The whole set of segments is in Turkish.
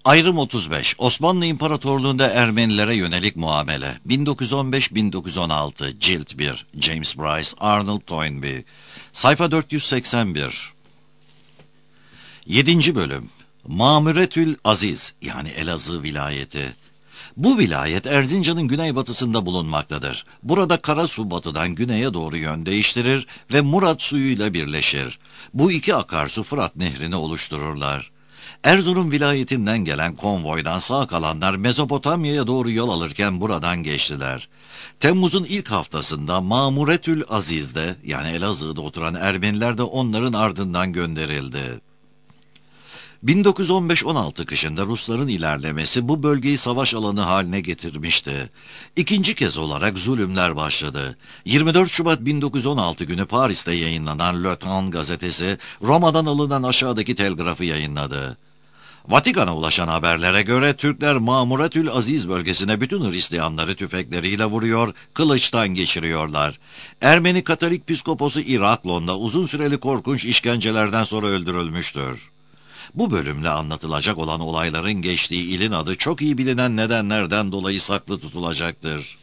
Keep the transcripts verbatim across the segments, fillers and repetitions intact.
Ayrım otuz beş. Osmanlı İmparatorluğu'nda Ermenilere yönelik muamele. bin dokuz yüz on beş bin dokuz yüz on altı. Cilt bir. James Bryce, Arnold Toynbee. Sayfa dört yüz seksen bir. yedinci bölüm. Mamuretül Aziz, yani Elazığ vilayeti. Bu vilayet Erzincan'ın güneybatısında bulunmaktadır. Burada Karasu batıdan güneye doğru yön değiştirir ve Murat suyuyla birleşir. Bu iki akarsu Fırat Nehri'ni oluştururlar. Erzurum vilayetinden gelen konvoydan sağ kalanlar Mezopotamya'ya doğru yol alırken buradan geçtiler. Temmuz'un ilk haftasında Mamuretül Aziz'de, yani Elazığ'da oturan Ermeniler de onların ardından gönderildi. bin dokuz yüz on beş on altı kışında Rusların ilerlemesi bu bölgeyi savaş alanı haline getirmişti. İkinci kez olarak zulümler başladı. yirmi dört Şubat bin dokuz yüz on altı günü Paris'te yayınlanan Le Temps gazetesi Roma'dan alınan aşağıdaki telgrafı yayınladı. Vatikan'a ulaşan haberlere göre Türkler Mamuretül Aziz bölgesine bütün Hristiyanları tüfekleriyle vuruyor, kılıçtan geçiriyorlar. Ermeni Katolik Piskoposu Iraklon'da uzun süreli korkunç işkencelerden sonra öldürülmüştür. Bu bölümle anlatılacak olan olayların geçtiği ilin adı çok iyi bilinen nedenlerden dolayı saklı tutulacaktır.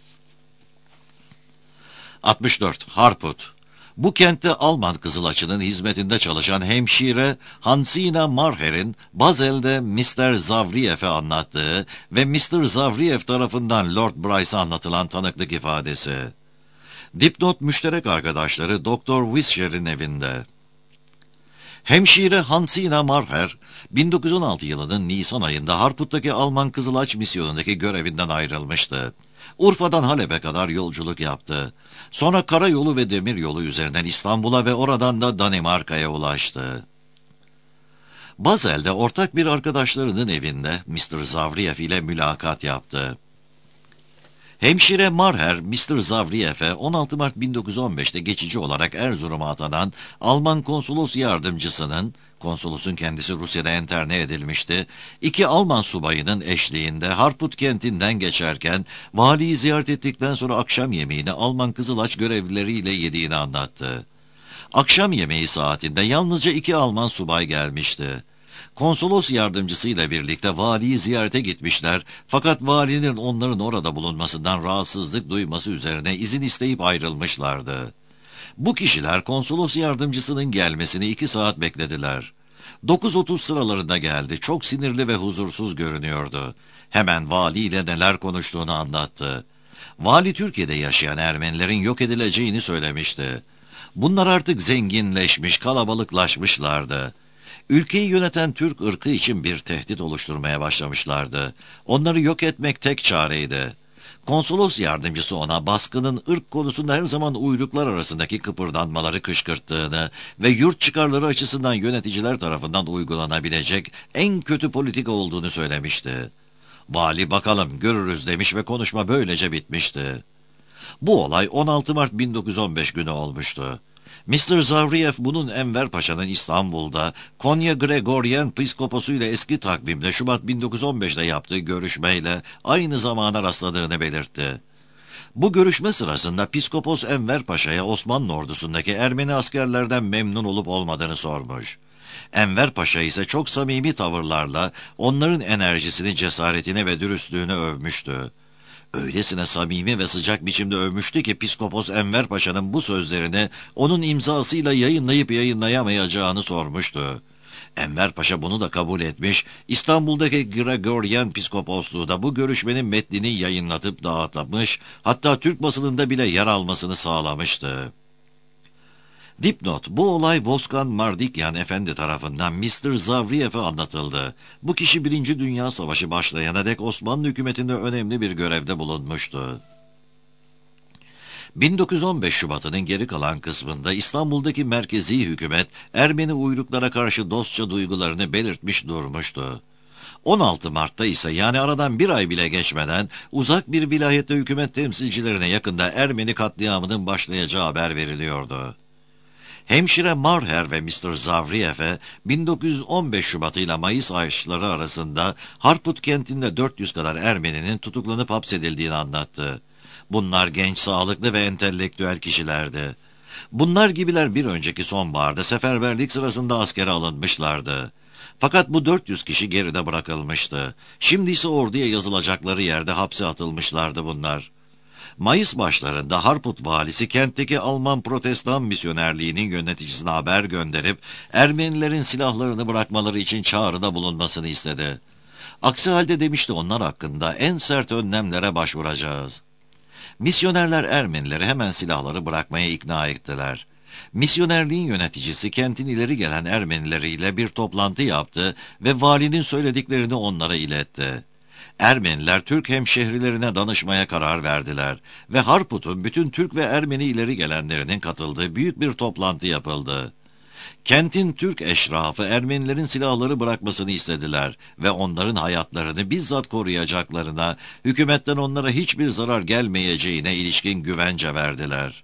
altmış dört. Harput. Bu kentte Alman Kızılaçı'nın hizmetinde çalışan hemşire Hansina Marher'in Bazel'de mister Zavriyev'e anlattığı ve mister Zavriyev tarafından Lord Bryce'a anlatılan tanıklık ifadesi. Dipnot müşterek arkadaşları doktor Wischer'in evinde. Hemşire Hansina Marher, bin dokuz yüz on altı yılının Nisan ayında Harput'taki Alman Kızılaç misyonundaki görevinden ayrılmıştı. Urfa'dan Halep'e kadar yolculuk yaptı. Sonra karayolu ve demiryolu üzerinden İstanbul'a ve oradan da Danimarka'ya ulaştı. Bazel'de ortak bir arkadaşlarının evinde mister Zavriyev ile mülakat yaptı. Hemşire Marher, mister Zavriyev'e on altı Mart bin dokuz yüz on beşte geçici olarak Erzurum'a atanan Alman konsolos yardımcısının, konsolosun kendisi Rusya'da enterne edilmişti, iki Alman subayının eşliğinde Harput kentinden geçerken valiyi ziyaret ettikten sonra akşam yemeğini Alman Kızılaç görevlileriyle yediğini anlattı. Akşam yemeği saatinde yalnızca iki Alman subay gelmişti. Konsolos yardımcısıyla birlikte valiyi ziyarete gitmişler, fakat valinin onların orada bulunmasından rahatsızlık duyması üzerine izin isteyip ayrılmışlardı. Bu kişiler konsolos yardımcısının gelmesini iki saat beklediler. dokuz otuz sıralarında geldi, çok sinirli ve huzursuz görünüyordu. Hemen valiyle neler konuştuğunu anlattı. Vali Türkiye'de yaşayan Ermenilerin yok edileceğini söylemişti. Bunlar artık zenginleşmiş, kalabalıklaşmışlardı. Ülkeyi yöneten Türk ırkı için bir tehdit oluşturmaya başlamışlardı. Onları yok etmek tek çareydi. Konsolos yardımcısı ona baskının ırk konusunda her zaman uyruklar arasındaki kıpırdanmaları kışkırttığını ve yurt çıkarları açısından yöneticiler tarafından uygulanabilecek en kötü politika olduğunu söylemişti. Vali bakalım görürüz demiş ve konuşma böylece bitmişti. Bu olay on altı Mart bin dokuz yüz on beş günü olmuştu. mister Zavriyev bunun Enver Paşa'nın İstanbul'da Konya Gregoryen Piskoposu ile eski takvimde Şubat bin dokuz yüz on beşte yaptığı görüşmeyle aynı zamana rastladığını belirtti. Bu görüşme sırasında Piskopos Enver Paşa'ya Osmanlı ordusundaki Ermeni askerlerden memnun olup olmadığını sormuş. Enver Paşa ise çok samimi tavırlarla onların enerjisini, cesaretini ve dürüstlüğünü övmüştü. Öylesine samimi ve sıcak biçimde övmüştü ki Piskopos Enver Paşa'nın bu sözlerini onun imzasıyla yayınlayıp yayınlayamayacağını sormuştu. Enver Paşa bunu da kabul etmiş, İstanbul'daki Gregoryen Piskoposluğu da bu görüşmenin metnini yayınlatıp dağıtmış, hatta Türk basınında bile yer almasını sağlamıştı. Dipnot, bu olay Voskan Mardikyan Efendi tarafından mister Zavriyev'e anlatıldı. Bu kişi Birinci Dünya Savaşı başlayana dek Osmanlı hükümetinde önemli bir görevde bulunmuştu. bin dokuz yüz on beş Şubat'ının geri kalan kısmında İstanbul'daki merkezi hükümet Ermeni uyruklara karşı dostça duygularını belirtmiş durmuştu. on altı Mart'ta ise, yani aradan bir ay bile geçmeden uzak bir vilayette hükümet temsilcilerine yakında Ermeni katliamının başlayacağı haber veriliyordu. Hemşire Marher ve mister Zavriyev'e bin dokuz yüz on beş Şubat ile Mayıs ayları arasında Harput kentinde dört yüz kadar Ermeninin tutuklanıp hapsedildiğini anlattı. Bunlar genç, sağlıklı ve entelektüel kişilerdi. Bunlar gibiler bir önceki sonbaharda seferberlik sırasında askere alınmışlardı. Fakat bu dört yüz kişi geride bırakılmıştı. Şimdi ise orduya yazılacakları yerde hapse atılmışlardı bunlar. Mayıs başlarında Harput valisi kentteki Alman protestan misyonerliğinin yöneticisine haber gönderip Ermenilerin silahlarını bırakmaları için çağrıda bulunmasını istedi. Aksi halde demişti, onlar hakkında en sert önlemlere başvuracağız. Misyonerler Ermenileri hemen silahları bırakmaya ikna ettiler. Misyonerliğin yöneticisi kentin ileri gelen Ermenileriyle bir toplantı yaptı ve valinin söylediklerini onlara iletti. Ermeniler Türk hemşehrilerine danışmaya karar verdiler ve Harput'un bütün Türk ve Ermeni ileri gelenlerinin katıldığı büyük bir toplantı yapıldı. Kentin Türk eşrafı Ermenilerin silahları bırakmasını istediler ve onların hayatlarını bizzat koruyacaklarına, hükümetten onlara hiçbir zarar gelmeyeceğine ilişkin güvence verdiler.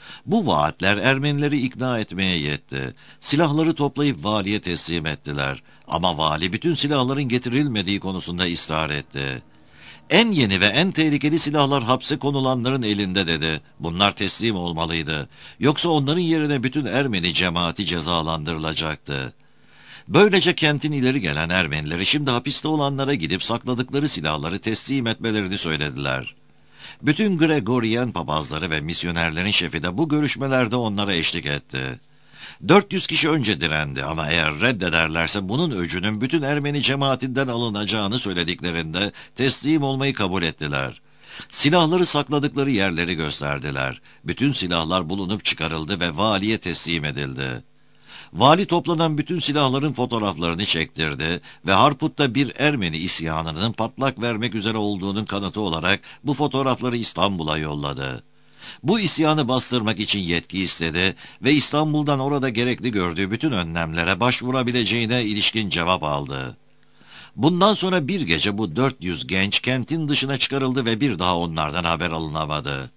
Bu vaatler Ermenileri ikna etmeye yetti. Silahları toplayıp valiye teslim ettiler. Ama vali bütün silahların getirilmediği konusunda ısrar etti. En yeni ve en tehlikeli silahlar hapse konulanların elinde dedi. Bunlar teslim olmalıydı. Yoksa onların yerine bütün Ermeni cemaati cezalandırılacaktı. Böylece kentin ileri gelen Ermenileri şimdi hapiste olanlara gidip sakladıkları silahları teslim etmelerini söylediler. Bütün Gregorian papazları ve misyonerlerin şefi de bu görüşmelerde onlara eşlik etti. dört yüz kişi önce direndi ama eğer reddederlerse bunun öcünün bütün Ermeni cemaatinden alınacağını söylediklerinde teslim olmayı kabul ettiler. Silahları sakladıkları yerleri gösterdiler. Bütün silahlar bulunup çıkarıldı ve valiye teslim edildi. Vali toplanan bütün silahların fotoğraflarını çektirdi ve Harput'ta bir Ermeni isyanının patlak vermek üzere olduğunun kanıtı olarak bu fotoğrafları İstanbul'a yolladı. Bu isyanı bastırmak için yetki istedi ve İstanbul'dan orada gerekli gördüğü bütün önlemlere başvurabileceğine ilişkin cevap aldı. Bundan sonra bir gece bu dört yüz genç kentin dışına çıkarıldı ve bir daha onlardan haber alınamadı.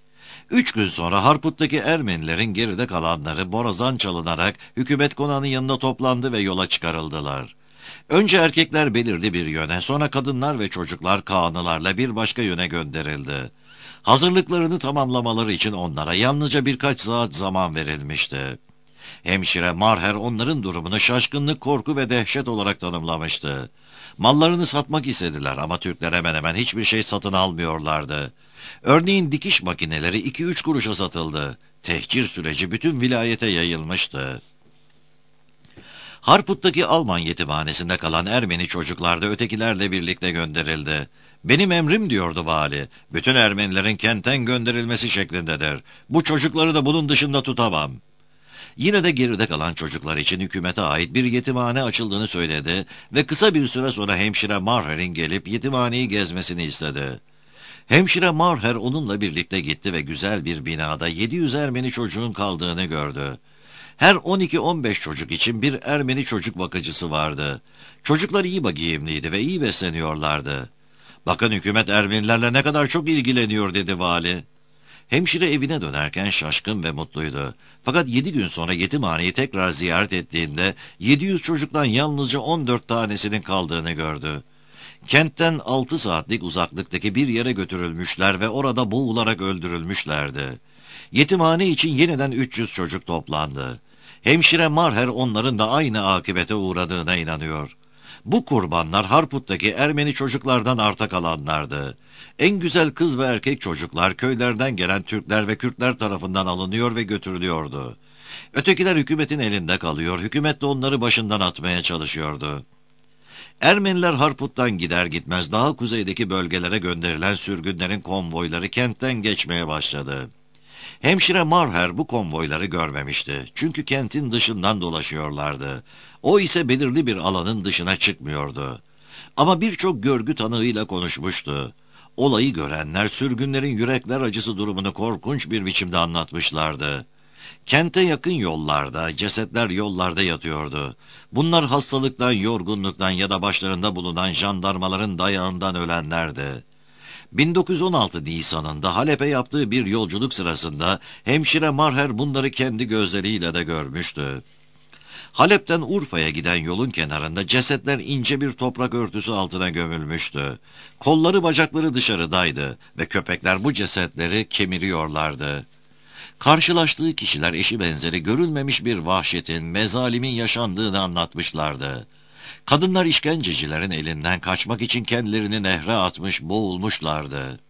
Üç gün sonra Harput'taki Ermenilerin geride kalanları borazan çalınarak hükümet konağının yanına toplandı ve yola çıkarıldılar. Önce erkekler belirli bir yöne, sonra kadınlar ve çocuklar kağnılarla bir başka yöne gönderildi. Hazırlıklarını tamamlamaları için onlara yalnızca birkaç saat zaman verilmişti. Hemşire Marher onların durumunu şaşkınlık, korku ve dehşet olarak tanımlamıştı. Mallarını satmak istediler ama Türkler hemen hemen hiçbir şey satın almıyorlardı. Örneğin dikiş makineleri iki üç kuruşa satıldı. Tehcir süreci bütün vilayete yayılmıştı. Harput'taki Alman yetimhanesinde kalan Ermeni çocuklar da ötekilerle birlikte gönderildi. Benim emrim diyordu vali, bütün Ermenilerin kentten gönderilmesi şeklindedir. Bu çocukları da bunun dışında tutamam. Yine de geride kalan çocuklar için hükümete ait bir yetimhane açıldığını söyledi ve kısa bir süre sonra hemşire Marher'in gelip yetimhaneyi gezmesini istedi. Hemşire Marher onunla birlikte gitti ve güzel bir binada yedi yüz Ermeni çocuğun kaldığını gördü. Her on iki on beş çocuk için bir Ermeni çocuk bakıcısı vardı. Çocuklar iyi giyimliydi ve iyi besleniyorlardı. Bakın hükümet Ermenilerle ne kadar çok ilgileniyor dedi vali. Hemşire evine dönerken şaşkın ve mutluydu. Fakat yedi gün sonra yetimhaneyi tekrar ziyaret ettiğinde yedi yüz çocuktan yalnızca on dört tanesinin kaldığını gördü. Kentten altı saatlik uzaklıktaki bir yere götürülmüşler ve orada boğularak öldürülmüşlerdi. Yetimhane için yeniden üç yüz çocuk toplandı. Hemşire Marher onların da aynı akıbete uğradığına inanıyor. Bu kurbanlar Harput'taki Ermeni çocuklardan arta kalanlardı. En güzel kız ve erkek çocuklar köylerden gelen Türkler ve Kürtler tarafından alınıyor ve götürülüyordu. Ötekiler hükümetin elinde kalıyor, hükümet de onları başından atmaya çalışıyordu. Ermeniler Harput'tan gider gitmez daha kuzeydeki bölgelere gönderilen sürgünlerin konvoyları kentten geçmeye başladı. Hemşire Marher bu konvoyları görmemişti. Çünkü kentin dışından dolaşıyorlardı. O ise belirli bir alanın dışına çıkmıyordu. Ama birçok görgü tanığıyla konuşmuştu. Olayı görenler sürgünlerin yürekler acısı durumunu korkunç bir biçimde anlatmışlardı. Kente yakın yollarda, cesetler yollarda yatıyordu. Bunlar hastalıktan, yorgunluktan ya da başlarında bulunan jandarmaların dayağından ölenlerdi. bin dokuz yüz on altı Nisan'ında Halep'e yaptığı bir yolculuk sırasında hemşire Marher bunları kendi gözleriyle de görmüştü. Halep'ten Urfa'ya giden yolun kenarında cesetler ince bir toprak örtüsü altına gömülmüştü. Kolları bacakları dışarıdaydı ve köpekler bu cesetleri kemiriyorlardı. Karşılaştığı kişiler eşi benzeri görülmemiş bir vahşetin, mezalimin yaşandığını anlatmışlardı. Kadınlar işkencecilerin elinden kaçmak için kendilerini nehre atmış, boğulmuşlardı.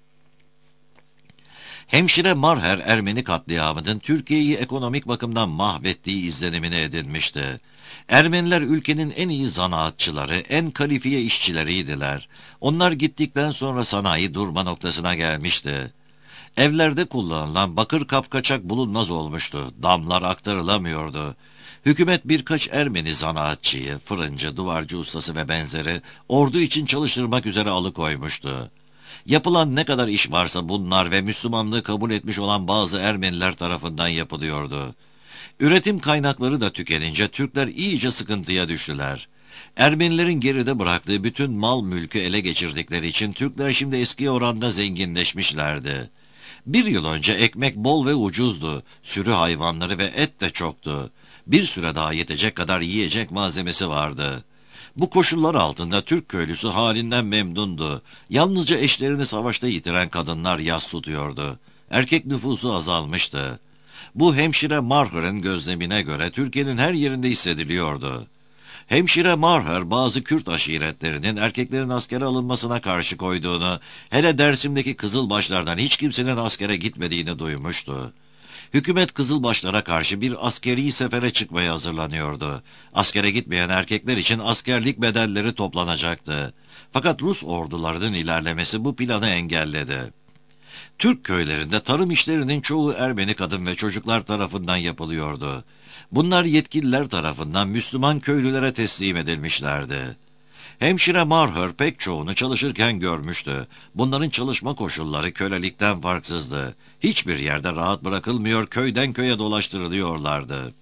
Hemşire Marher Ermeni katliamının Türkiye'yi ekonomik bakımdan mahvettiği izlenimini edinmişti. Ermeniler ülkenin en iyi zanaatçıları, en kalifiye işçileriydiler. Onlar gittikten sonra sanayi durma noktasına gelmişti. Evlerde kullanılan bakır kapkaçak bulunmaz olmuştu. Damlar aktarılamıyordu. Hükümet birkaç Ermeni zanaatçıyı, fırıncı, duvarcı ustası ve benzeri ordu için çalıştırmak üzere alıkoymuştu. Yapılan ne kadar iş varsa bunlar ve Müslümanlığı kabul etmiş olan bazı Ermeniler tarafından yapılıyordu. Üretim kaynakları da tükenince Türkler iyice sıkıntıya düştüler. Ermenilerin geride bıraktığı bütün mal mülkü ele geçirdikleri için Türkler şimdi eski oranda zenginleşmişlerdi. Bir yıl önce ekmek bol ve ucuzdu, sürü hayvanları ve et de çoktu. Bir süre daha yetecek kadar yiyecek malzemesi vardı. Bu koşullar altında Türk köylüsü halinden memnundu. Yalnızca eşlerini savaşta yitiren kadınlar yas tutuyordu. Erkek nüfusu azalmıştı. Bu hemşire Marher'ın gözlemine göre Türkiye'nin her yerinde hissediliyordu. Hemşire Marher bazı Kürt aşiretlerinin erkeklerin askere alınmasına karşı koyduğunu, hele Dersim'deki Kızılbaşlardan hiç kimsenin askere gitmediğini duymuştu. Hükümet Kızılbaşlara karşı bir askeri sefere çıkmaya hazırlanıyordu. Askere gitmeyen erkekler için askerlik bedelleri toplanacaktı. Fakat Rus ordularının ilerlemesi bu planı engelledi. Türk köylerinde tarım işlerinin çoğu Ermeni kadın ve çocuklar tarafından yapılıyordu. Bunlar yetkililer tarafından Müslüman köylülere teslim edilmişlerdi. Hemşire Marher pek çoğunu çalışırken görmüştü. Bunların çalışma koşulları kölelikten farksızdı. Hiçbir yerde rahat bırakılmıyor, köyden köye dolaştırılıyorlardı.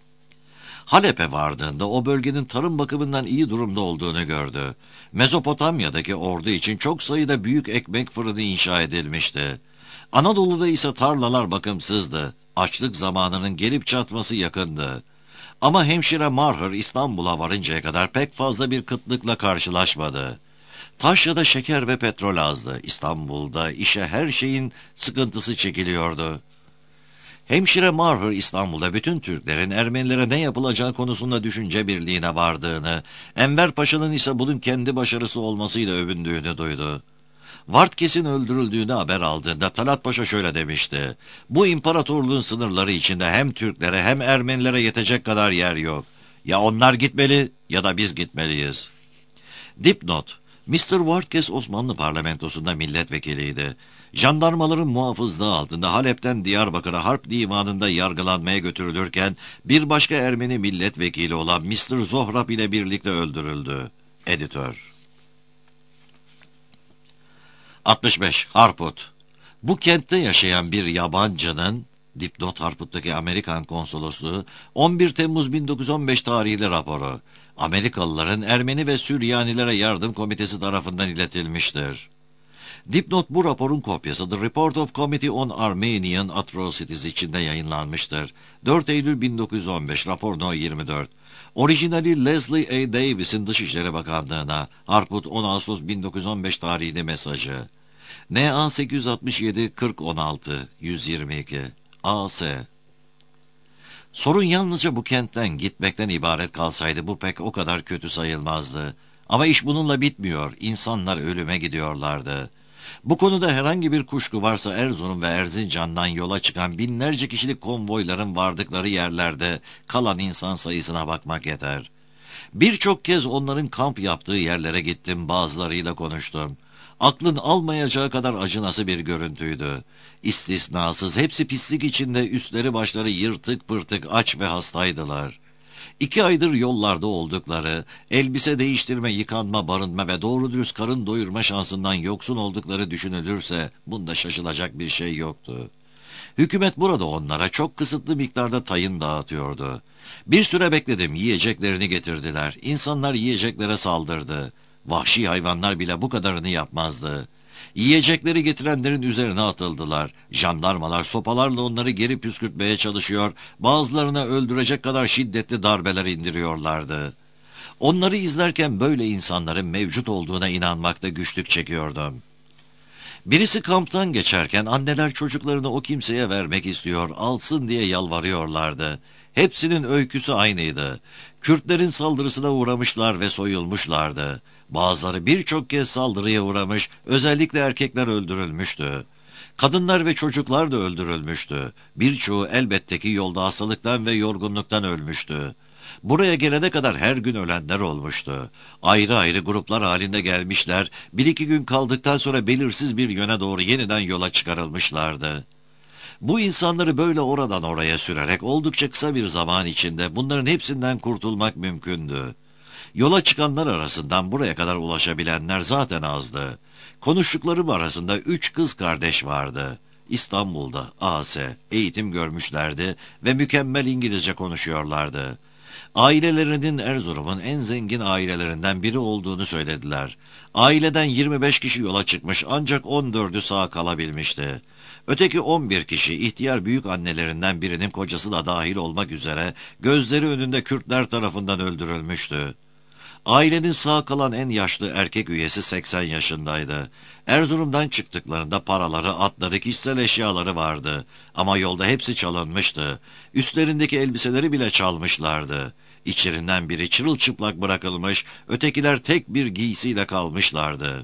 Halep'e vardığında o bölgenin tarım bakımından iyi durumda olduğunu gördü. Mezopotamya'daki ordu için çok sayıda büyük ekmek fırını inşa edilmişti. Anadolu'da ise tarlalar bakımsızdı. Açlık zamanının gelip çatması yakındı. Ama hemşire Marher İstanbul'a varıncaya kadar pek fazla bir kıtlıkla karşılaşmadı. Taşra'da şeker ve petrol azdı. İstanbul'da işe her şeyin sıkıntısı çekiliyordu. Hemşire Marher İstanbul'da bütün Türklerin Ermenilere ne yapılacağı konusunda düşünce birliğine vardığını, Enver Paşa'nın ise bunun kendi başarısı olmasıyla övündüğünü duydu. Vartkes'in öldürüldüğünü haber aldığında Talat Paşa şöyle demişti: "Bu imparatorluğun sınırları içinde hem Türklere hem Ermenilere yetecek kadar yer yok. Ya onlar gitmeli ya da biz gitmeliyiz." Dipnot: mister Vartkes Osmanlı parlamentosunda milletvekiliydi. Jandarmaların muhafızlığı altında Halep'ten Diyarbakır'a harp divanında yargılanmaya götürülürken bir başka Ermeni milletvekili olan mister Zohrab ile birlikte öldürüldü. Editör. altmış beş. Harput. Bu kentte yaşayan bir yabancının, dipnot Harput'taki Amerikan konsolosluğu, on bir Temmuz bin dokuz yüz on beş tarihli raporu, Amerikalıların Ermeni ve Süryanilere Yardım Komitesi tarafından iletilmiştir. Dipnot bu raporun kopyası The Report of Committee on Armenian Atrocities içinde yayınlanmıştır. dört Eylül bin dokuz yüz on beş, rapor no yirmi dört. Orijinali Leslie A. Davis'in Dışişleri Bakanlığı'na, Harput on Ağustos bin dokuz yüz on beş tarihli mesajı. N A sekiz yüz altmış yedi kırk on altı yüz yirmi iki A S. Sorun yalnızca bu kentten gitmekten ibaret kalsaydı bu pek o kadar kötü sayılmazdı. Ama iş bununla bitmiyor. İnsanlar ölüme gidiyorlardı. Bu konuda herhangi bir kuşku varsa Erzurum ve Erzincan'dan yola çıkan binlerce kişilik konvoyların vardıkları yerlerde kalan insan sayısına bakmak yeter. Birçok kez onların kamp yaptığı yerlere gittim, bazılarıyla konuştum. Aklın almayacağı kadar acınası bir görüntüydü. İstisnasız hepsi pislik içinde, üstleri başları yırtık pırtık, aç ve hastaydılar. İki aydır yollarda oldukları, elbise değiştirme, yıkanma, barınma ve doğru dürüst karın doyurma şansından yoksun oldukları düşünülürse bunda şaşılacak bir şey yoktu. Hükümet burada onlara çok kısıtlı miktarda tayin dağıtıyordu. Bir süre bekledim, yiyeceklerini getirdiler. İnsanlar yiyeceklere saldırdı. Vahşi hayvanlar bile bu kadarını yapmazdı. Yiyecekleri getirenlerin üzerine atıldılar. Jandarmalar sopalarla onları geri püskürtmeye çalışıyor, bazılarına öldürecek kadar şiddetli darbeler indiriyorlardı. Onları izlerken böyle insanların mevcut olduğuna inanmakta güçlük çekiyordum. Birisi kamptan geçerken anneler çocuklarını o kimseye vermek istiyor, alsın diye yalvarıyorlardı. Hepsinin öyküsü aynıydı. Kürtlerin saldırısına uğramışlar ve soyulmuşlardı. Bazıları birçok kez saldırıya uğramış, özellikle erkekler öldürülmüştü. Kadınlar ve çocuklar da öldürülmüştü. Birçoğu elbette ki yolda hastalıktan ve yorgunluktan ölmüştü. Buraya gelene kadar her gün ölenler olmuştu. Ayrı ayrı gruplar halinde gelmişler, bir iki gün kaldıktan sonra belirsiz bir yöne doğru yeniden yola çıkarılmışlardı. Bu insanları böyle oradan oraya sürerek oldukça kısa bir zaman içinde bunların hepsinden kurtulmak mümkündü. Yola çıkanlar arasından buraya kadar ulaşabilenler zaten azdı. Konuştuklarım arasında üç kız kardeş vardı. İstanbul'da A S eğitim görmüşlerdi ve mükemmel İngilizce konuşuyorlardı. Ailelerinin Erzurum'un en zengin ailelerinden biri olduğunu söylediler. Aileden yirmi beş kişi yola çıkmış ancak on dördü sağ kalabilmişti. Öteki on bir kişi ihtiyar büyük annelerinden birinin kocası da dahil olmak üzere gözleri önünde Kürtler tarafından öldürülmüştü. Ailenin sağ kalan en yaşlı erkek üyesi seksen yaşındaydı. Erzurum'dan çıktıklarında paraları, atları, kişisel eşyaları vardı. Ama yolda hepsi çalınmıştı. Üstlerindeki elbiseleri bile çalmışlardı. İçlerinden biri çırılçıplak bırakılmış, ötekiler tek bir giysiyle kalmışlardı.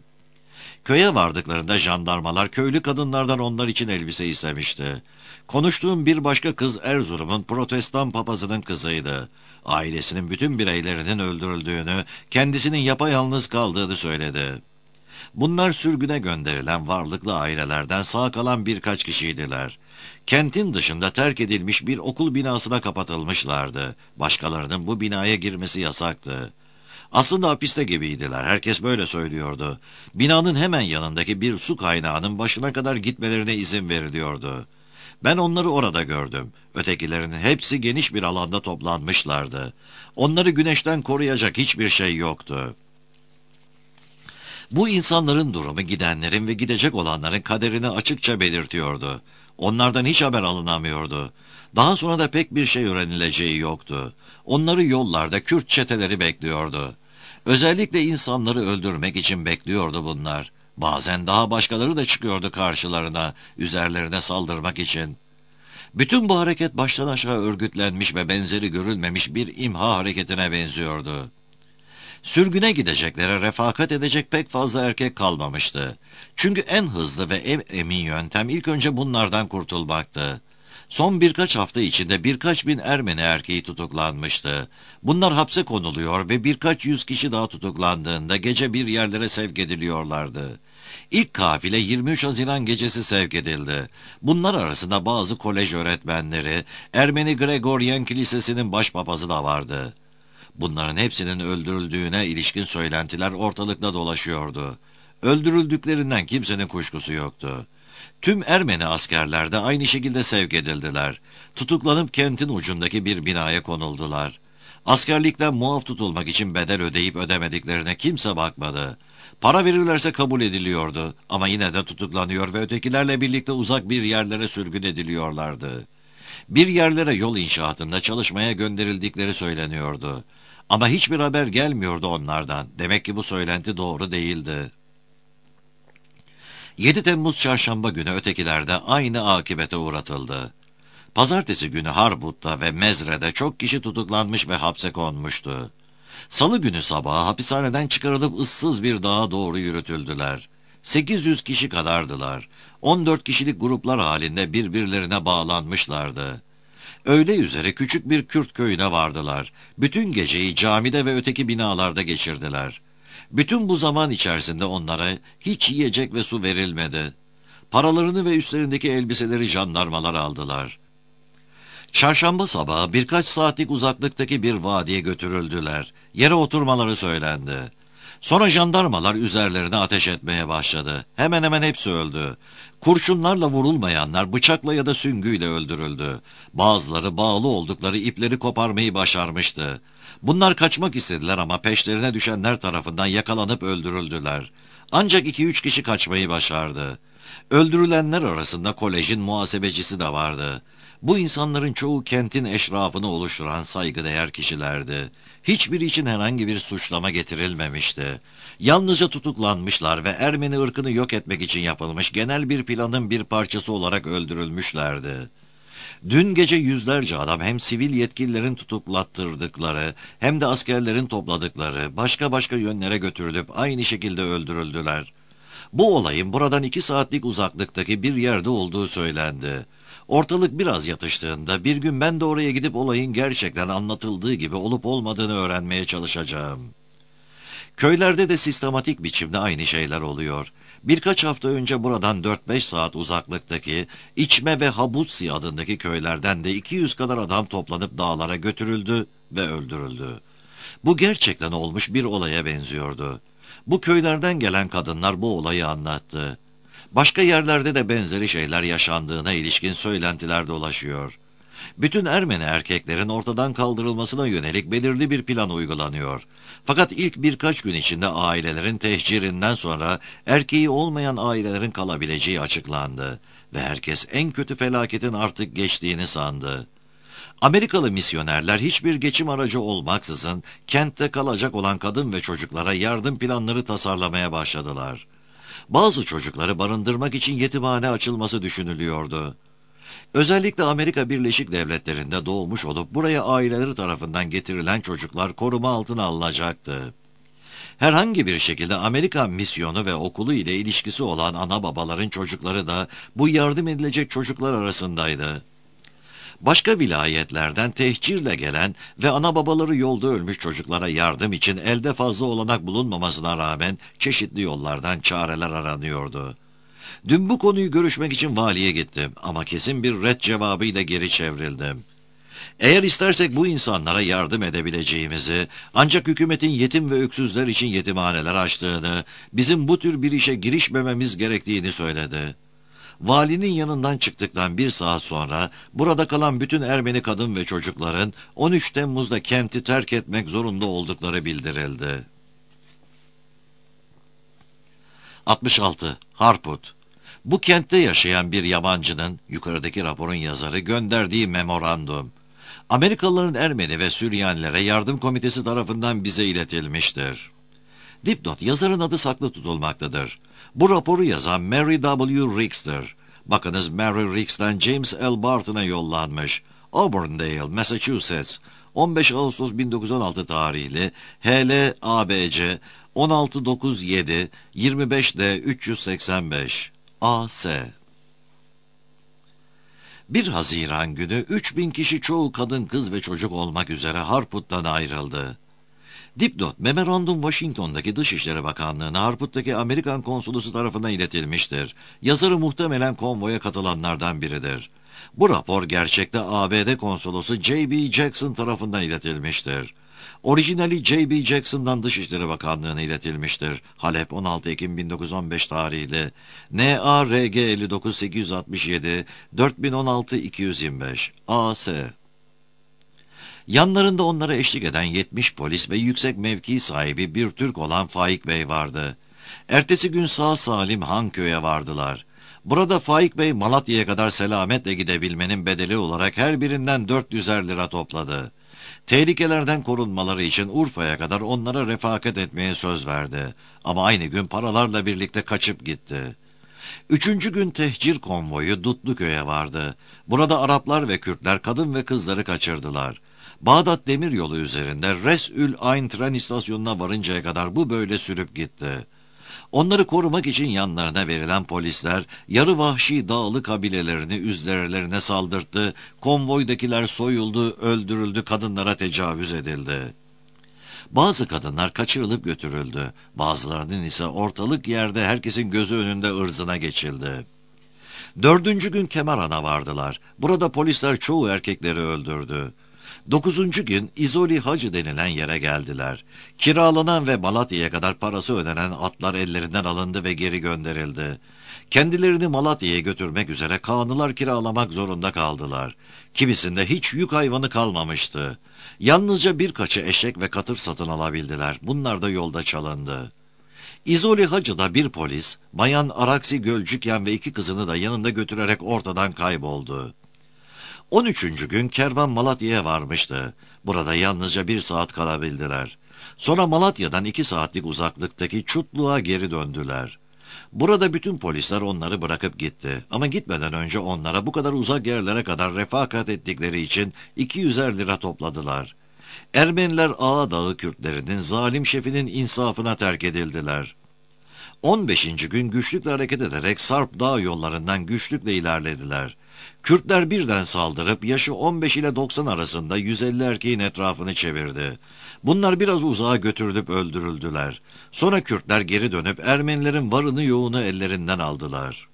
Köye vardıklarında jandarmalar köylü kadınlardan onlar için elbise istemişti. Konuştuğum bir başka kız Erzurum'un protestan papazının kızıydı. Ailesinin bütün bireylerinin öldürüldüğünü, kendisinin yapayalnız kaldığını söyledi. Bunlar sürgüne gönderilen varlıklı ailelerden sağ kalan birkaç kişiydiler. Kentin dışında terk edilmiş bir okul binasına kapatılmışlardı. Başkalarının bu binaya girmesi yasaktı. Aslında hapiste gibiydiler, herkes böyle söylüyordu. Binanın hemen yanındaki bir su kaynağının başına kadar gitmelerine izin veriliyordu. Ben onları orada gördüm. Ötekilerinin hepsi geniş bir alanda toplanmışlardı. Onları güneşten koruyacak hiçbir şey yoktu. Bu insanların durumu gidenlerin ve gidecek olanların kaderini açıkça belirtiyordu. Onlardan hiç haber alınamıyordu. Daha sonra da pek bir şey öğrenileceği yoktu. Onları yollarda Kürt çeteleri bekliyordu. Özellikle insanları öldürmek için bekliyordu bunlar. Bazen daha başkaları da çıkıyordu karşılarına, üzerlerine saldırmak için. Bütün bu hareket baştan aşağı örgütlenmiş ve benzeri görülmemiş bir imha hareketine benziyordu. Sürgüne gideceklere refakat edecek pek fazla erkek kalmamıştı. Çünkü en hızlı ve en emin yöntem ilk önce bunlardan kurtulmaktı. Son birkaç hafta içinde birkaç bin Ermeni erkeği tutuklanmıştı. Bunlar hapse konuluyor ve birkaç yüz kişi daha tutuklandığında gece bir yerlere sevk ediliyorlardı. İlk kafile yirmi üç Haziran gecesi sevk edildi. Bunlar arasında bazı kolej öğretmenleri, Ermeni Gregoryen Kilisesi'nin başpapazı da vardı. Bunların hepsinin öldürüldüğüne ilişkin söylentiler ortalıkta dolaşıyordu. Öldürüldüklerinden kimsenin kuşkusu yoktu. Tüm Ermeni askerler de aynı şekilde sevk edildiler. Tutuklanıp kentin ucundaki bir binaya konuldular. Askerlikten muaf tutulmak için bedel ödeyip ödemediklerine kimse bakmadı. Para verirlerse kabul ediliyordu ama yine de tutuklanıyor ve ötekilerle birlikte uzak bir yerlere sürgün ediliyorlardı. Bir yerlere yol inşaatında çalışmaya gönderildikleri söyleniyordu. Ama hiçbir haber gelmiyordu onlardan. Demek ki bu söylenti doğru değildi. yedi Temmuz çarşamba günü ötekiler de aynı akibete uğratıldı. Pazartesi günü Harbut'ta ve Mezre'de çok kişi tutuklanmış ve hapse konmuştu. Salı günü sabahı hapishaneden çıkarılıp ıssız bir dağa doğru yürütüldüler. sekiz yüz kişi kadardılar. on dört kişilik gruplar halinde birbirlerine bağlanmışlardı. Öğle üzere küçük bir Kürt köyüne vardılar. Bütün geceyi camide ve öteki binalarda geçirdiler. Bütün bu zaman içerisinde onlara hiç yiyecek ve su verilmedi. Paralarını ve üstlerindeki elbiseleri jandarmalar aldılar. Çarşamba sabahı birkaç saatlik uzaklıktaki bir vadiye götürüldüler. Yere oturmaları söylendi. Sonra jandarmalar üzerlerine ateş etmeye başladı. Hemen hemen hepsi öldü. Kurşunlarla vurulmayanlar bıçakla ya da süngüyle öldürüldü. Bazıları bağlı oldukları ipleri koparmayı başarmıştı. Bunlar kaçmak istediler ama peşlerine düşenler tarafından yakalanıp öldürüldüler. Ancak iki üç kişi kaçmayı başardı. Öldürülenler arasında kolejin muhasebecisi de vardı. Bu insanların çoğu kentin eşrafını oluşturan saygıdeğer kişilerdi. Hiçbiri için herhangi bir suçlama getirilmemişti. Yalnızca tutuklanmışlar ve Ermeni ırkını yok etmek için yapılmış genel bir planın bir parçası olarak öldürülmüşlerdi. Dün gece yüzlerce adam hem sivil yetkililerin tutuklattırdıkları hem de askerlerin topladıkları başka başka yönlere götürülüp aynı şekilde öldürüldüler. Bu olayın buradan iki saatlik uzaklıktaki bir yerde olduğu söylendi. Ortalık biraz yatıştığında bir gün ben de oraya gidip olayın gerçekten anlatıldığı gibi olup olmadığını öğrenmeye çalışacağım. Köylerde de sistematik biçimde aynı şeyler oluyor. Birkaç hafta önce buradan dört beş saat uzaklıktaki İçme ve Habutsi adındaki köylerden de iki yüz kadar adam toplanıp dağlara götürüldü ve öldürüldü. Bu gerçekten olmuş bir olaya benziyordu. Bu köylerden gelen kadınlar bu olayı anlattı. Başka yerlerde de benzeri şeyler yaşandığına ilişkin söylentiler dolaşıyor. Bütün Ermeni erkeklerin ortadan kaldırılmasına yönelik belirli bir plan uygulanıyor. Fakat ilk birkaç gün içinde ailelerin tehcirinden sonra erkeği olmayan ailelerin kalabileceği açıklandı ve herkes en kötü felaketin artık geçtiğini sandı. Amerikalı misyonerler hiçbir geçim aracı olmaksızın kentte kalacak olan kadın ve çocuklara yardım planları tasarlamaya başladılar. Bazı çocukları barındırmak için yetimhane açılması düşünülüyordu. Özellikle Amerika Birleşik Devletleri'nde doğmuş olup buraya aileleri tarafından getirilen çocuklar koruma altına alınacaktı. Herhangi bir şekilde Amerika misyonu ve okulu ile ilişkisi olan ana babaların çocukları da bu yardım edilecek çocuklar arasındaydı. Başka vilayetlerden tehcirle gelen ve ana babaları yolda ölmüş çocuklara yardım için elde fazla olanak bulunmamasına rağmen çeşitli yollardan çareler aranıyordu. Dün bu konuyu görüşmek için valiye gittim ama kesin bir ret cevabıyla geri çevrildim. Eğer istersek bu insanlara yardım edebileceğimizi, ancak hükümetin yetim ve öksüzler için yetimhaneler açtığını, bizim bu tür bir işe girişmememiz gerektiğini söyledi. Valinin yanından çıktıktan bir saat sonra burada kalan bütün Ermeni kadın ve çocukların on üç Temmuz'da kenti terk etmek zorunda oldukları bildirildi. altmış altı. Harput. Bu kentte yaşayan bir yabancının, yukarıdaki raporun yazarı, gönderdiği memorandum, Amerikalıların Ermeni ve Süryanilere Yardım Komitesi tarafından bize iletilmiştir. Dipnot, yazarın adı saklı tutulmaktadır. Bu raporu yazan Mary W. Ricks'tir. Bakınız, Mary Ricks'ten James L. Barton'a yollanmış. Auburndale, Massachusetts, on beş Ağustos bin dokuz yüz on altı tarihli H L A B C on altı dokuz yedi yirmi beş D üç yüz seksen beş A S. bir Haziran günü üç bin kişi, çoğu kadın, kız ve çocuk olmak üzere Harput'tan ayrıldı. Dipnot, memorandum Washington'daki Dışişleri Bakanlığı'na Harput'taki Amerikan konsolosu tarafından iletilmiştir. Yazarı muhtemelen konvoya katılanlardan biridir. Bu rapor gerçekte A B D konsolosu J B Jackson tarafından iletilmiştir. Orijinali J B Jackson'dan Dışişleri Bakanlığı'na iletilmiştir. Halep, on altı Ekim bin dokuz yüz on beş tarihli N A R G elli dokuz sekiz yüz altmış yedi dört bin on altı iki yüz yirmi beş A S. Yanlarında onlara eşlik eden yetmiş polis ve yüksek mevki sahibi bir Türk olan Faik Bey vardı. Ertesi gün sağ salim Hanköy'e vardılar. Burada Faik Bey Malatya'ya kadar selametle gidebilmenin bedeli olarak her birinden dört yüzer lira topladı. Tehlikelerden korunmaları için Urfa'ya kadar onlara refakat etmeye söz verdi. Ama aynı gün paralarla birlikte kaçıp gitti. Üçüncü gün tehcir konvoyu Dutluköy'e vardı. Burada Araplar ve Kürtler kadın ve kızları kaçırdılar. Bağdat Demiryolu üzerinde Resül Ayn tren istasyonuna varıncaya kadar bu böyle sürüp gitti. Onları korumak için yanlarına verilen polisler yarı vahşi dağlı kabilelerini üzerlerine saldırttı, konvoydakiler soyuldu, öldürüldü, kadınlara tecavüz edildi. Bazı kadınlar kaçırılıp götürüldü, bazılarının ise ortalık yerde herkesin gözü önünde ırzına geçildi. Dördüncü gün Kemerhan'a vardılar. Burada polisler çoğu erkekleri öldürdü. Dokuzuncu gün İzoli Hacı denilen yere geldiler. Kiralanan ve Malatya'ya kadar parası ödenen atlar ellerinden alındı ve geri gönderildi. Kendilerini Malatya'ya götürmek üzere kağnılar kiralamak zorunda kaldılar. Kimisinde hiç yük hayvanı kalmamıştı. Yalnızca birkaçı eşek ve katır satın alabildiler. Bunlar da yolda çalındı. İzoli Hacı'da bir polis, Bayan Araksi Gölcükyan ve iki kızını da yanında götürerek ortadan kayboldu. On üçüncü gün kervan Malatya'ya varmıştı. Burada yalnızca bir saat kalabildiler. Sonra Malatya'dan iki saatlik uzaklıktaki Çutluğa geri döndüler. Burada bütün polisler onları bırakıp gitti. Ama gitmeden önce onlara bu kadar uzak yerlere kadar refakat ettikleri için iki yüzer lira topladılar. Ermeniler Ağa Dağı Kürtlerinin zalim şefinin insafına terk edildiler. on beşinci gün güçlükle hareket ederek Sarp Dağ yollarından güçlükle ilerlediler. Kürtler birden saldırıp yaşı on beş ile doksan arasında yüz elli erkeğin etrafını çevirdi. Bunlar biraz uzağa götürülüp öldürüldüler. Sonra Kürtler geri dönüp Ermenilerin varını yoğunu ellerinden aldılar.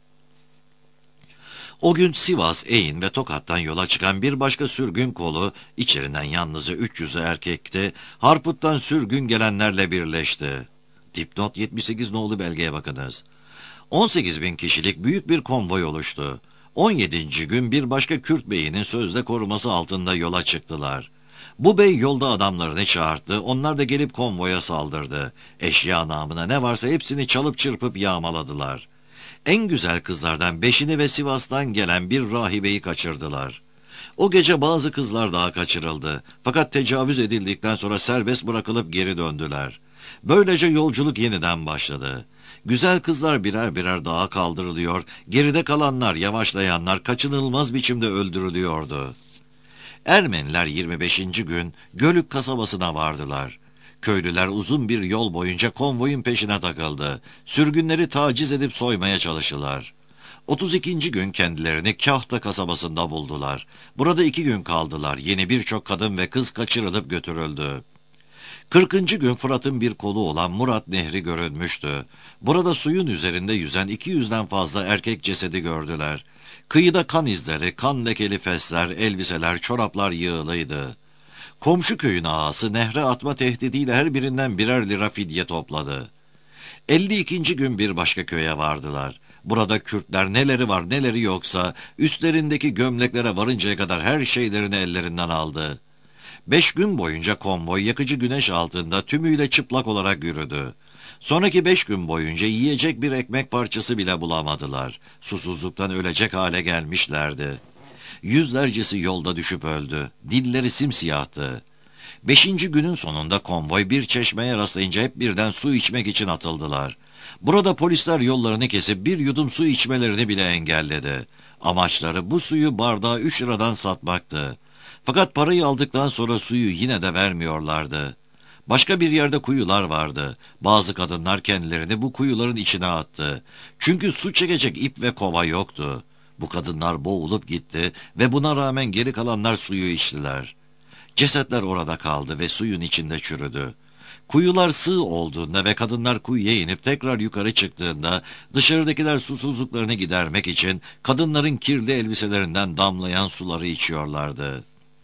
O gün Sivas, Eğin ve Tokat'tan yola çıkan bir başka sürgün kolu, içerinden yalnızca üç yüzü erkekti, Harput'tan sürgün gelenlerle birleşti. Dipnot yetmiş sekiz nolu belgeye bakınız. on sekiz bin kişilik büyük bir konvoy oluştu. on yedinci gün bir başka Kürt beyinin sözde koruması altında yola çıktılar. Bu bey yolda adamlarını çağırdı, onlar da gelip konvoya saldırdı. Eşya namına ne varsa hepsini çalıp çırpıp yağmaladılar. En güzel kızlardan beşini ve Sivas'tan gelen bir rahibeyi kaçırdılar. O gece bazı kızlar daha kaçırıldı. Fakat tecavüz edildikten sonra serbest bırakılıp geri döndüler. Böylece yolculuk yeniden başladı. Güzel kızlar birer birer dağa kaldırılıyor, geride kalanlar, yavaşlayanlar kaçınılmaz biçimde öldürülüyordu. Ermeniler yirmi beşinci gün Gölük kasabasına vardılar. Köylüler uzun bir yol boyunca konvoyun peşine takıldı. Sürgünleri taciz edip soymaya çalıştılar. otuz ikinci gün kendilerini Kahta kasabasında buldular. Burada iki gün kaldılar. Yeni birçok kadın ve kız kaçırılıp götürüldü. kırkıncı gün Fırat'ın bir kolu olan Murat Nehri görünmüştü. Burada suyun üzerinde yüzen iki yüzden fazla erkek cesedi gördüler. Kıyıda kan izleri, kan lekeli fesler, elbiseler, çoraplar yığılıydı. Komşu köyün ağası nehre atma tehdidiyle her birinden birer lira fidye topladı. elli ikinci gün bir başka köye vardılar. Burada Kürtler neleri var neleri yoksa üstlerindeki gömleklere varıncaya kadar her şeylerini ellerinden aldı. Beş gün boyunca konvoy yakıcı güneş altında tümüyle çıplak olarak yürüdü. Sonraki beş gün boyunca yiyecek bir ekmek parçası bile bulamadılar. Susuzluktan ölecek hale gelmişlerdi. Yüzlercesi yolda düşüp öldü. Dilleri simsiyahtı. Beşinci günün sonunda konvoy bir çeşmeye rastlayınca hep birden su içmek için atıldılar. Burada polisler yollarını kesip bir yudum su içmelerini bile engelledi. Amaçları bu suyu bardağa üç liradan satmaktı. Fakat parayı aldıktan sonra suyu yine de vermiyorlardı. Başka bir yerde kuyular vardı. Bazı kadınlar kendilerini bu kuyuların içine attı. Çünkü su çekecek ip ve kova yoktu. Bu kadınlar boğulup gitti ve buna rağmen geri kalanlar suyu içtiler. Cesetler orada kaldı ve suyun içinde çürüdü. Kuyular sığ olduğunda ve kadınlar kuyuya inip tekrar yukarı çıktığında dışarıdakiler susuzluklarını gidermek için kadınların kirli elbiselerinden damlayan suları içiyorlardı.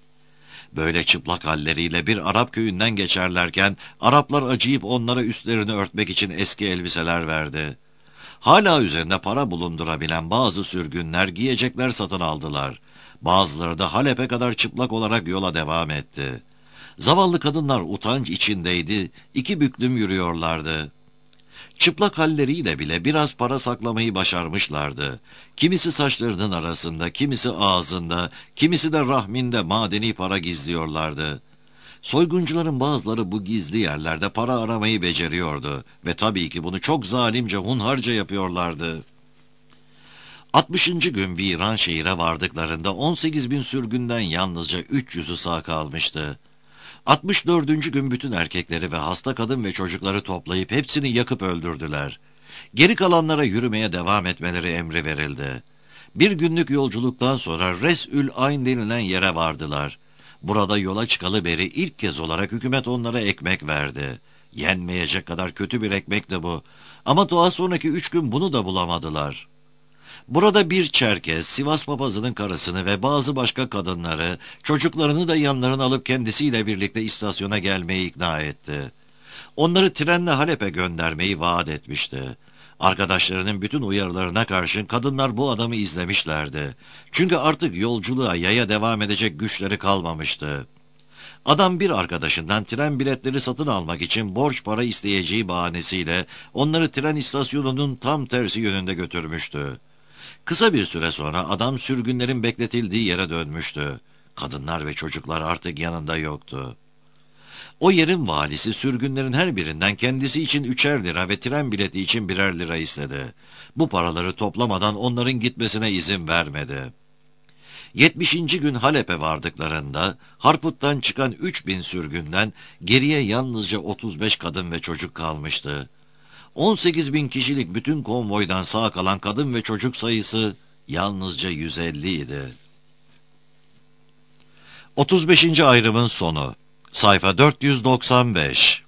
Böyle çıplak halleriyle bir Arap köyünden geçerlerken Araplar acıyıp onlara üstlerini örtmek için eski elbiseler verdi. Hala üzerinde para bulundurabilen bazı sürgünler giyecekler satın aldılar. Bazıları da Halep'e kadar çıplak olarak yola devam etti. Zavallı kadınlar utanç içindeydi, iki büklüm yürüyorlardı. Çıplak halleriyle bile biraz para saklamayı başarmışlardı. Kimisi saçlarının arasında, kimisi ağzında, kimisi de rahminde madeni para gizliyorlardı. Soyguncuların bazıları bu gizli yerlerde para aramayı beceriyordu ve tabii ki bunu çok zalimce, hunharca yapıyorlardı. altmışıncı gün Viranşehir'e vardıklarında on sekiz bin sürgünden yalnızca üç yüzü sağ kalmıştı. altmış dördüncü gün bütün erkekleri ve hasta kadın ve çocukları toplayıp hepsini yakıp öldürdüler. Geri kalanlara yürümeye devam etmeleri emri verildi. Bir günlük yolculuktan sonra Resül Ayn denilen yere vardılar. Burada yola çıkalı beri ilk kez olarak hükümet onlara ekmek verdi. Yenmeyecek kadar kötü bir ekmekti bu. Ama daha sonraki üç gün bunu da bulamadılar. Burada bir Çerkez, Sivas papazının karısını ve bazı başka kadınları, çocuklarını da yanlarına alıp kendisiyle birlikte istasyona gelmeyi ikna etti. Onları trenle Halep'e göndermeyi vaat etmişti. Arkadaşlarının bütün uyarılarına karşın kadınlar bu adamı izlemişlerdi. Çünkü artık yolculuğa yaya devam edecek güçleri kalmamıştı. Adam bir arkadaşından tren biletleri satın almak için borç para isteyeceği bahanesiyle onları tren istasyonunun tam tersi yönünde götürmüştü. Kısa bir süre sonra adam sürgünlerin bekletildiği yere dönmüştü. Kadınlar ve çocuklar artık yanında yoktu. O yerin valisi sürgünlerin her birinden kendisi için üçer lira ve tren bileti için birer lira istedi. Bu paraları toplamadan onların gitmesine izin vermedi. Yetmişinci gün Halep'e vardıklarında Harput'tan çıkan üç bin sürgünden geriye yalnızca otuz beş kadın ve çocuk kalmıştı. on sekiz bin kişilik bütün konvoydan sağ kalan kadın ve çocuk sayısı yalnızca yüz elli idi. otuz beşinci ayrımın sonu. Sayfa dört yüz doksan beş.